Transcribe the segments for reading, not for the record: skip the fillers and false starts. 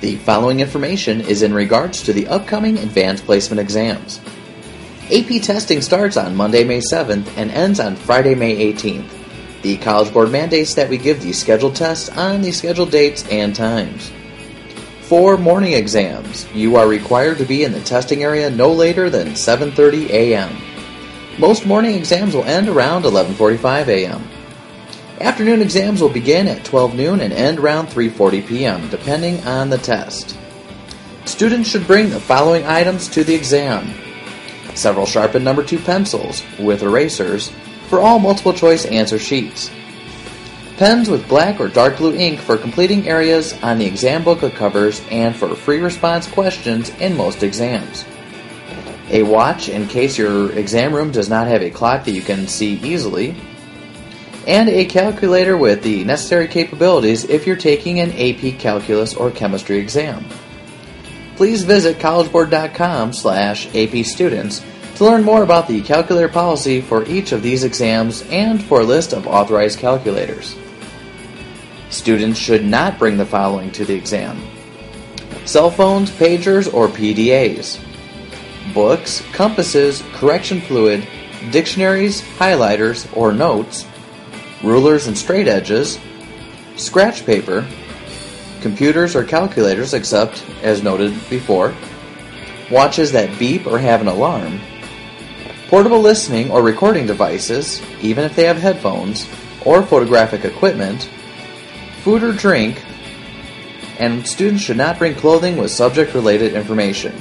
The following information is in regards to the upcoming advanced placement exams. AP testing starts on Monday, May 7th and ends on Friday, May 18th. The College Board mandates that we give the scheduled tests on the scheduled dates and times. For morning exams, you are required to be in the testing area no later than 7:30 a.m. Most morning exams will end around 11:45 a.m. Afternoon exams will begin at 12 noon and end around 3:40 p.m., depending on the test. Students should bring the following items to the exam: several sharpened number 2 pencils with erasers for all multiple choice answer sheets, pens with black or dark blue ink for completing areas on the exam booklet covers and for free response questions in most exams, a watch in case your exam room does not have a clock that you can see easily, and a calculator with the necessary capabilities if you're taking an AP Calculus or Chemistry exam. Please visit collegeboard.com/AP students to learn more about the calculator policy for each of these exams and for a list of authorized calculators. Students should not bring the following to the exam: cell phones, pagers, or PDAs, books, compasses, correction fluid, dictionaries, highlighters or notes, rulers and straight edges, scratch paper, computers or calculators except as noted before, watches that beep or have an alarm, portable listening or recording devices, even if they have headphones, or photographic equipment, food or drink, and students should not bring clothing with subject-related information.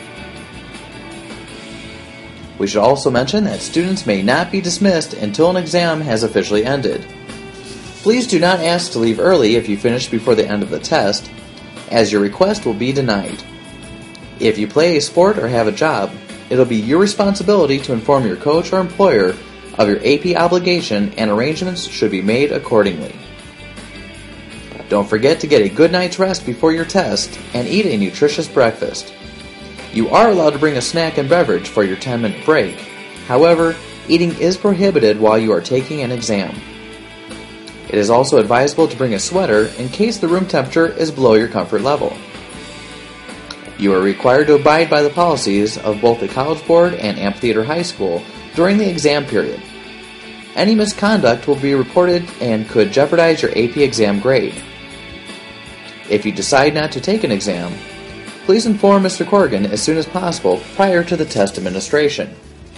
We should also mention that students may not be dismissed until an exam has officially ended. Please do not ask to leave early if you finish before the end of the test, as your request will be denied. If you play a sport or have a job, it will be your responsibility to inform your coach or employer of your AP obligation, and arrangements should be made accordingly. Don't forget to get a good night's rest before your test and eat a nutritious breakfast. You are allowed to bring a snack and beverage for your 10-minute break. However, eating is prohibited while you are taking an exam. It is also advisable to bring a sweater in case the room temperature is below your comfort level. You are required to abide by the policies of both the College Board and Amphitheater High School during the exam period. Any misconduct will be reported and could jeopardize your AP exam grade. If you decide not to take an exam, please inform Mr. Corrigan as soon as possible prior to the test administration.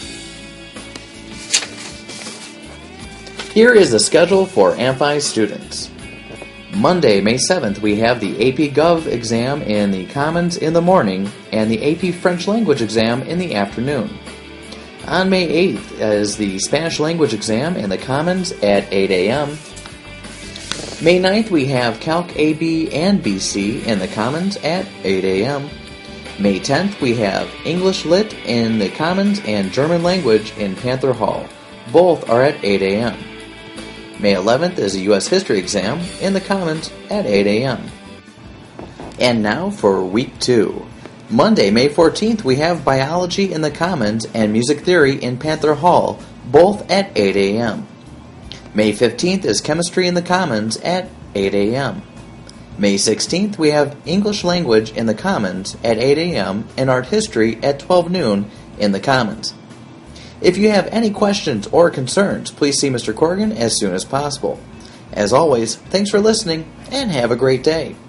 Here is the schedule for Amphi students. Monday, May 7th, we have the AP Gov exam in the Commons in the morning and the AP French Language exam in the afternoon. On May 8th is the Spanish Language exam in the Commons at 8 a.m. May 9th, we have Calc AB and BC in the Commons at 8 a.m. May 10th, we have English Lit in the Commons and German Language in Panther Hall. Both are at 8 a.m. May 11th is a U.S. History exam in the Commons at 8 a.m. And now for Week 2. Monday, May 14th, we have Biology in the Commons and Music Theory in Panther Hall, both at 8 a.m. May 15th is Chemistry in the Commons at 8 a.m. May 16th, we have English Language in the Commons at 8 a.m. and Art History at 12 noon in the Commons. If you have any questions or concerns, please see Mr. Corrigan as soon as possible. As always, thanks for listening and have a great day.